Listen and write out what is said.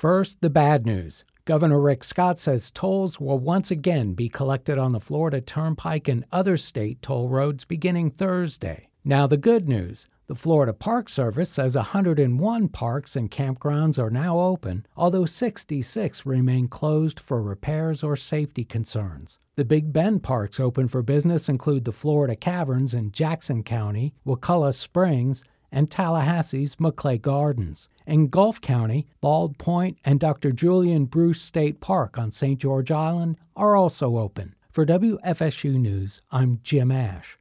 First, the bad news. Governor Rick Scott says tolls will once again be collected on the Florida Turnpike and other state toll roads beginning Thursday. Now the good news. The Florida Park Service says 101 parks and campgrounds are now open, although 66 remain closed for repairs or safety concerns. The Big Bend parks open for business include the Florida Caverns in Jackson County, Wakulla Springs, and Tallahassee's Maclay Gardens. In Gulf County, Bald Point and Dr. Julian Bruce State Park on St. George Island are also open. For WFSU News, I'm Jim Ash.